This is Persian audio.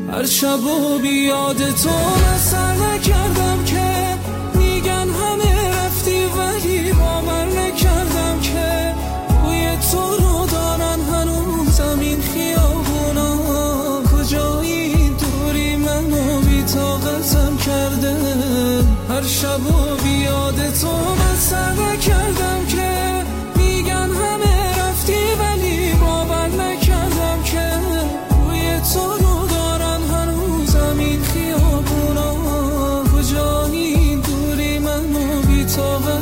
هر شب و بیاد تو سر نکردم که میگن همه رفتی ولی باور نکردم که بوی تو رو دارن هنوزم این خیابونا. کجایی دوری منو بی طاقتم کرده. هر شب و بیاد تو سر نکردم که میگن همه رفتی ولی باور نکردم که بوی تو رو دارن هنوزم این خیابونا. کجایی دوری منو بی طاقتم